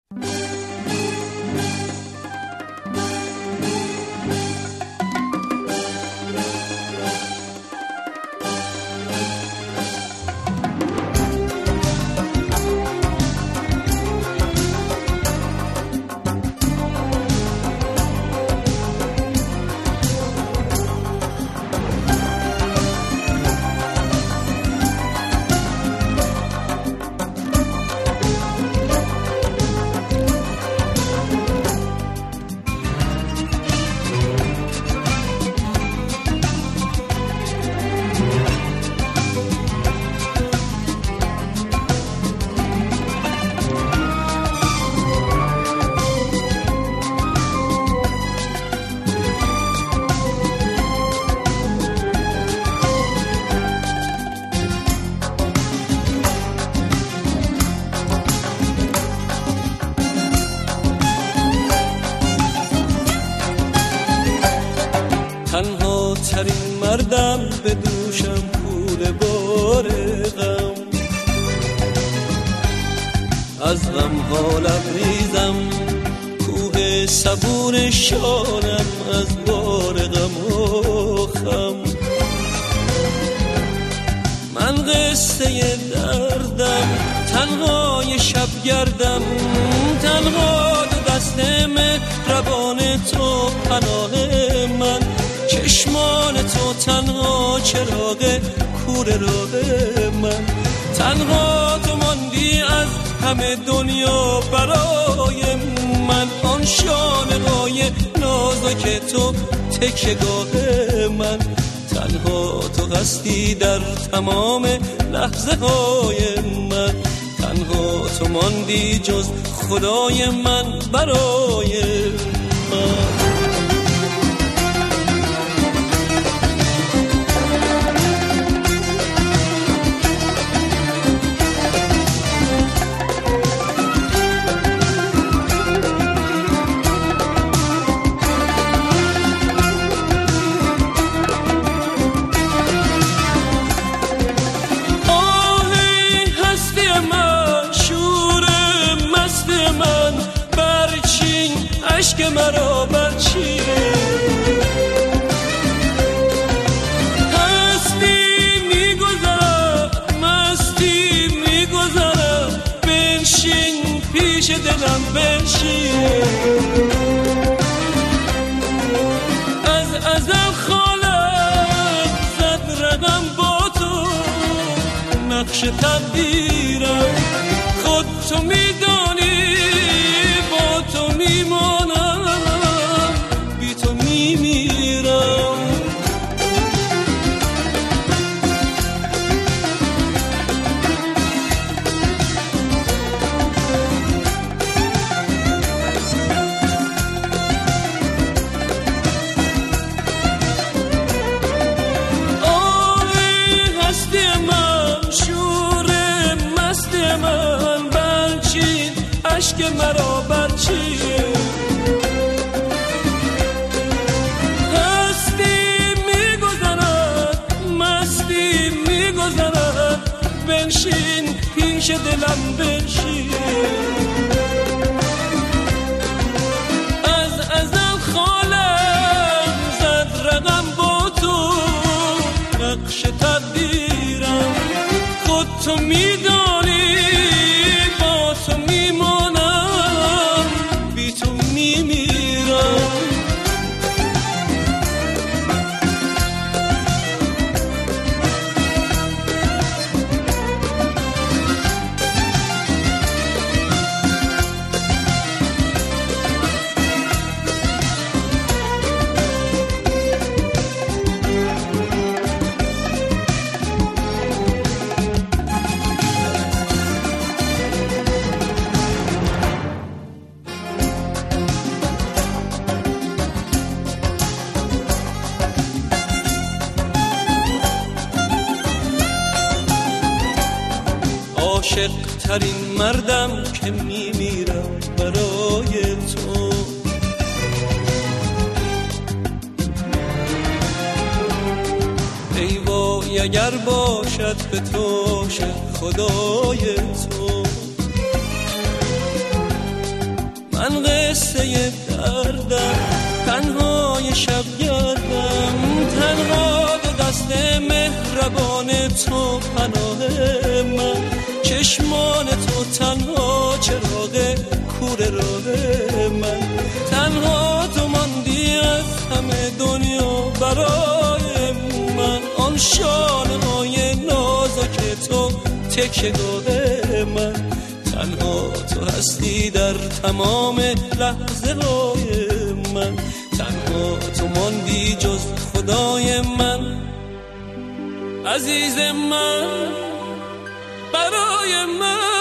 تنها ترین مردم به دوشم پول بار غم، از غم ها لبریزم کوه صبور شانم از بار غم و خم. من قصه دردم تنهای شب گردم، تنها دو دست مهربان تو پناه من، چشمان تو تنها چراغ کور راه من، تنها تو ماندی از همه دنیا برای من، آن شانه‌های نازک تو تکیه‌گاه من، تنها تو هستی در تمام لحظه های من، تنها تو ماندی جز خدای من برای من. عشق مرا برچین، هستی میگذرد مستی میگذرد، بنشین پیش دلم بنشین، از ازل خالق زد رقم با تو، نقش تقدیرم خود تو میدانی، با تو میمانم بی تو میمیرم. آی هستی من شور مست من، برچین عشق مرا برچین، بنشین پیش دلم بنشین، از ازل خالق زد رقم با تو، نقش تقدیرم خود تو میدانی، با تو میمانم بی تو میمیرم. عاشق ترین مردم که میمیرم برای تو، ای وای اگر باشد به تو خدای تو، من قصه دردم، تنهای شب گردم، تنها به دست مهربان تو پناه من، چشمان تو تنها چراغ کوره راه من، تنها تو ماندی از همه دنیا برای من، آن شانه های نازک تو تکیه‌گاه من، تنها تو هستی در تمام لحظه های من، تنها تو ماندی جز خدای من، عزیز من برای من.